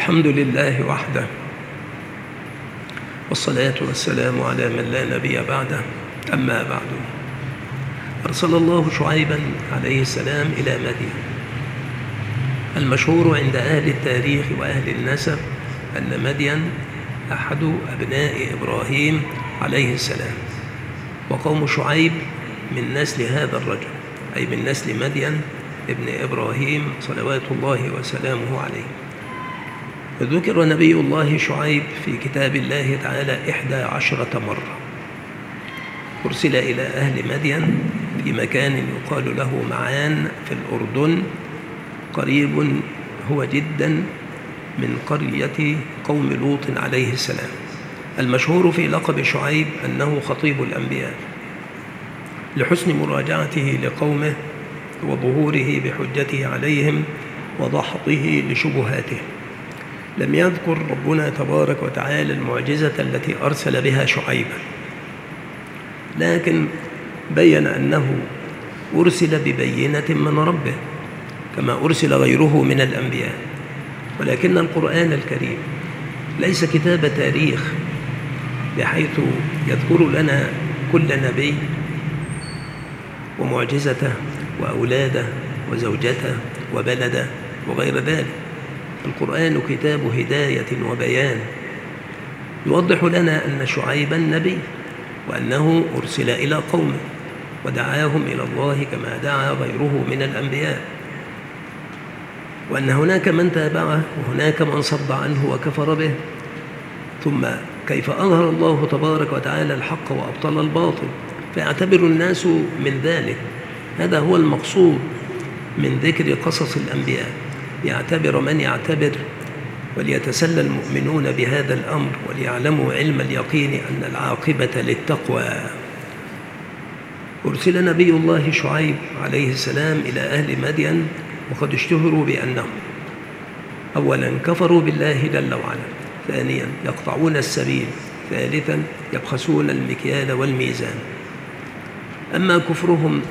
الحمد لله وحده، والصلاة والسلام على من لا نبي بعده. أما بعد، أرسل الله شعيبا عليه السلام إلى مدين. المشهور عند أهل التاريخ وأهل النسب أن مدين أحد أبناء إبراهيم عليه السلام، وقوم شعيب من نسل هذا الرجل، أي من نسل مدين ابن إبراهيم صلوات الله وسلامه عليه. ذكر نبي الله شعيب في كتاب الله تعالى 11 مرة. أرسل إلى أهل مدين في مكان يقال له معان في الأردن، قريب هو جدا من قرية قوم لوط عليه السلام. المشهور في لقب شعيب أنه خطيب الأنبياء، لحسن مراجعته لقومه وظهوره بحجته عليهم وضحطه لشبهاتهم. لم يذكر ربنا تبارك وتعالى المعجزة التي أرسل بها شعيبا، لكن بين أنه أرسل ببينة من ربه كما أرسل غيره من الأنبياء. ولكن القرآن الكريم ليس كتاب تاريخ بحيث يذكر لنا كل نبي ومعجزته وأولاده وزوجته وبلده وغير ذلك. القرآن كتاب هداية وبيان، يوضح لنا أن شعيبا نبي، وأنه أرسل إلى قومه ودعاهم إلى الله كما دعا غيره من الأنبياء، وأن هناك من تابعه وهناك من صد عنه وكفر به، ثم كيف أظهر الله تبارك وتعالى الحق وأبطل الباطل، فيعتبر الناس من ذلك. هذا هو المقصود من ذكر قصص الأنبياء، يعتبر من يعتبر، وليتسلى المؤمنون بهذا الأمر وليعلموا علم اليقين أن العاقبة للتقوى. أرسل نبي الله شعيب عليه السلام إلى أهل مدين، وقد اشتهروا بأنهم أولا كفروا بالله جل وعلا، ثانيا يقطعون السبيل، ثالثا يبخسون المكيال والميزان. أما كفرهم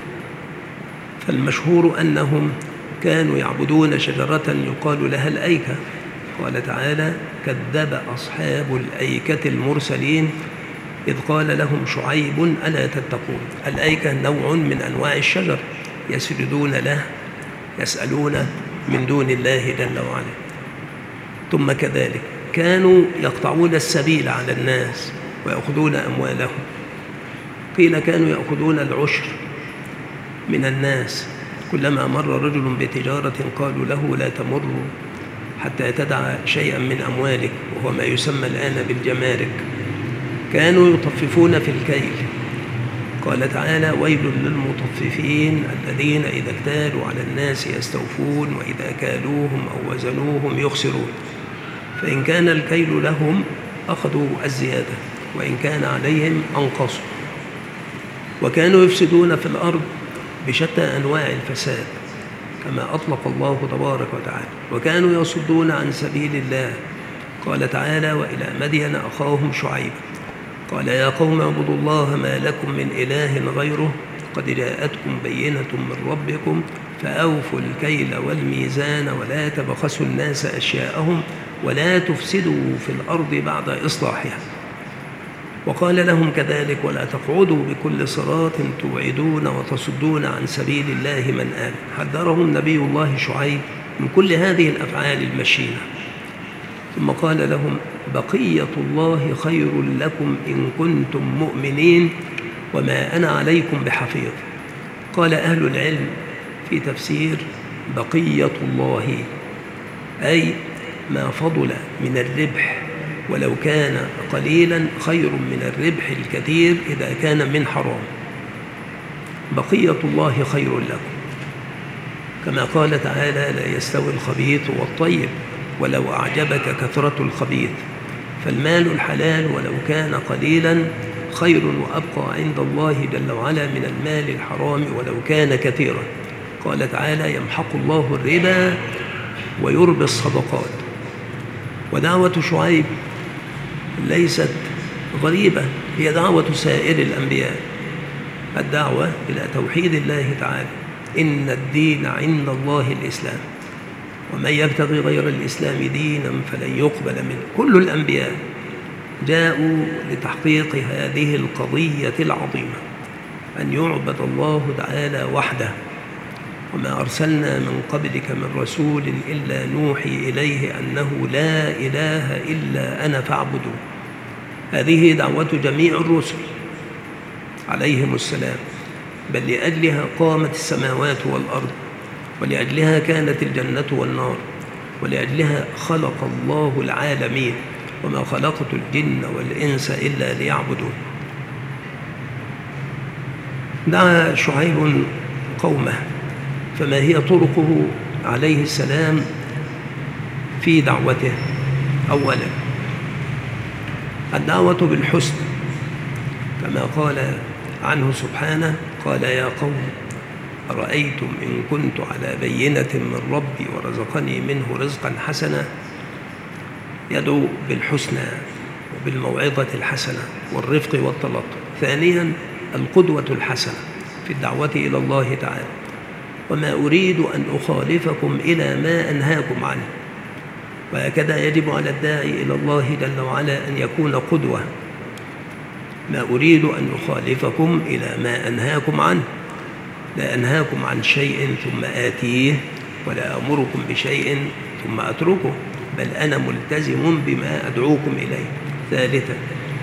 فالمشهور أنهم كانوا يعبدون شجرة يقال لها الأيكة. قال تعالى: كذب أصحاب الأيكة المرسلين إذ قال لهم شعيب ألا تتقون. الأيكة نوع من أنواع الشجر يسجدون له، يسألون من دون الله جل وعلا. ثم كذلك كانوا يقطعون السبيل على الناس ويأخذون أموالهم. قيل كانوا يأخذون العشر من الناس، كلما مر رجل بتجارة قالوا له: لا تمر حتى تدع شيئا من أموالك، وهو ما يسمى الآن بالجمارك. كانوا يطففون في الكيل. قال تعالى: ويل للمطففين الذين إذا اكتالوا على الناس يستوفون وإذا كالوهم أو وزنوهم يخسرون. فإن كان الكيل لهم أخذوا الزيادة، وإن كان عليهم أنقصوا. وكانوا يفسدون في الأرض بشتى أنواع الفساد كما أطلق الله تبارك وتعالى. وكانوا يصدون عن سبيل الله. قال تعالى: وإلى مدين أخاهم شعيبا قال يا قوم اعبدوا الله ما لكم من إله غيره قد جاءتكم بينة من ربكم فأوفوا الكيل والميزان ولا تبخسوا الناس أشياءهم ولا تفسدوا في الأرض بعد إصلاحها. وقال لهم كذلك: ولا تقعدوا بكل صراط توعدون وتصدون عن سبيل الله من آمن. حذرهم نبي الله شعيب من كل هذه الأفعال المشينة. ثم قال لهم: بقية الله خير لكم إن كنتم مؤمنين وما أنا عليكم بحفيظ. قال أهل العلم في تفسير بقية الله أي ما فضل من الربح ولو كان قليلا خير من الربح الكثير إذا كان من حرام. بقية الله خير لكم، كما قال تعالى: لا يستوي الخبيث والطيب ولو أعجبك كثرة الخبيث. فالمال الحلال ولو كان قليلا خير وأبقى عند الله جل وعلا من المال الحرام ولو كان كثيرا. قال تعالى: يمحق الله الربا ويربي الصدقات. ودعوة شعيب ليست غريبة، هي دعوة سائر الأنبياء، الدعوة إلى توحيد الله تعالى. إن الدين عند الله الإسلام. ومن يبتغي غير الإسلام دينا فلن يقبل منه. كل الأنبياء جاءوا لتحقيق هذه القضية العظيمة، أن يعبد الله تعالى وحده. وما أرسلنا من قبلك من رسول إلا نوحي إليه أنه لا إله إلا أنا فاعبدون. هذه دعوة جميع الرسل عليهم السلام، بل لأجلها قامت السماوات والأرض، ولأجلها كانت الجنة والنار، ولأجلها خلق الله العالمين. وما خلقت الجن والإنس إلا ليعبدون. دعا شعيب قومه، فما هي طرقه عليه السلام في دعوته؟ أولا الدعوة بالحسن، كما قال عنه سبحانه: قال يا قوم أرأيتم إن كنت على بينة من ربي ورزقني منه رزقا حسنا. يدعو بالحسنى وبالموعظة الحسنة والرفق والتلطف. ثانيا القدوة الحسنة في الدعوة إلى الله تعالى: وما أريد أن أخالفكم إلى ما أنهاكم عنه. وهكذا يجب على الداعي إلى الله جل وعلا أن يكون قدوة. ما أريد أن أخالفكم إلى ما أنهاكم عنه. لا أنهاكم عن شيء ثم آتيه، ولا أمركم بشيء ثم أتركه، بل أنا ملتزم بما أدعوكم إليه. ثالثا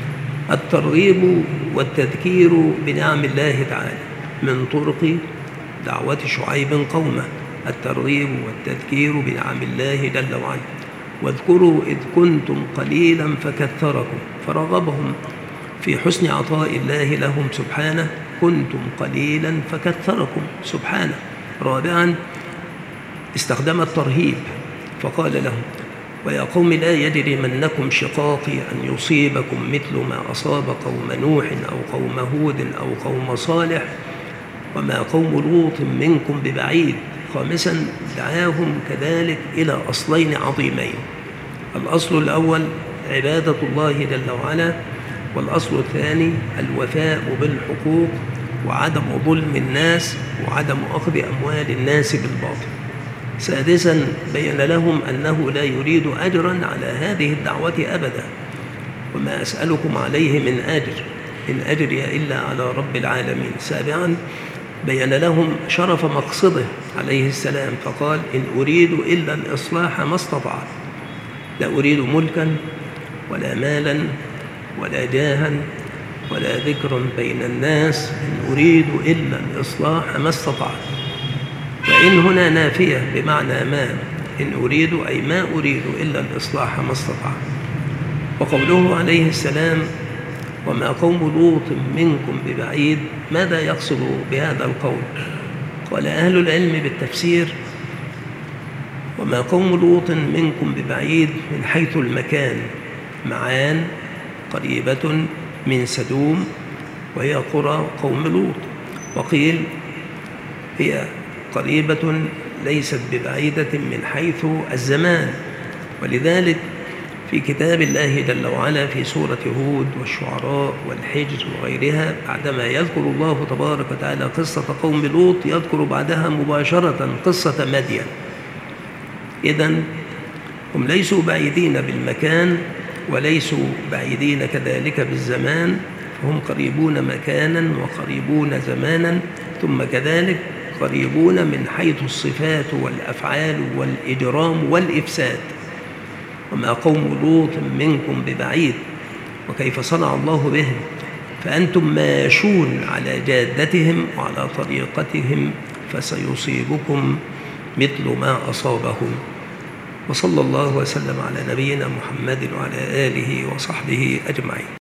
الترغيب والتذكير بنعم الله تعالى من طرق دعوة شعيب قومه: الترغيب والتذكير بنعم الله جل وعلا. واذكروا إذ كنتم قليلا فكثركم، فرغبهم في حسن عطاء الله لهم سبحانه: كنتم قليلا فكثركم سبحانه. رابعا استخدم الترهيب فقال لهم: ويا قوم لا يجرمنكم شقاقي أن يصيبكم مثل ما أصاب قوم نوح أو قوم هود أو قوم صالح وما قوم لوط منكم ببعيد. خامسا دعاهم كذلك إلى أصلين عظيمين: الأصل الأول عبادة الله جل وعلا، والأصل الثاني الوفاء بالحقوق وعدم ظلم الناس وعدم أخذ أموال الناس بالباطل. سادسا بين لهم أنه لا يريد أجرا على هذه الدعوة أبدا: وما أسألكم عليه من أجر إن أجري إلا على رب العالمين. سابعا بين لهم شرف مقصده عليه السلام فقال: إن أريد إلا الإصلاح ما استطعت. لا أريد ملكا ولا مالا ولا جاها ولا ذكرا بين الناس، إن أريد إلا الإصلاح ما استطعت. وإن هنا نافية بمعنى ما، إن أريد أي ما أريد إلا الإصلاح ما استطعت. وقوله عليه السلام: وما قوم لوط منكم ببعيد، ماذا يقصد بهذا القول؟ قال أهل العلم بالتفسير: وما قوم لوط منكم ببعيد من حيث المكان، معان قريبة من سدوم وهي قرى قوم لوط. وقيل هي قريبة ليست ببعيدة من حيث الزمان. ولذلك في كتاب الله جل وعلا في سورة هود والشعراء والحجر وغيرها، بعدما يذكر الله تبارك وتعالى قصة قوم لوط يذكر بعدها مباشرة قصة مدين. إذن هم ليسوا بعيدين بالمكان وليسوا بعيدين كذلك بالزمان، فهم قريبون مكانا وقريبون زمانا، ثم كذلك قريبون من حيث الصفات والأفعال والإجرام والإفساد. وما قوم لوط منكم ببعيد، وكيف صنع الله بهم، فأنتم ماشون على جادتهم وعلى طريقتهم فسيصيبكم مثل ما أصابهم. وصلى الله وسلم على نبينا محمد وعلى آله وصحبه أجمعين.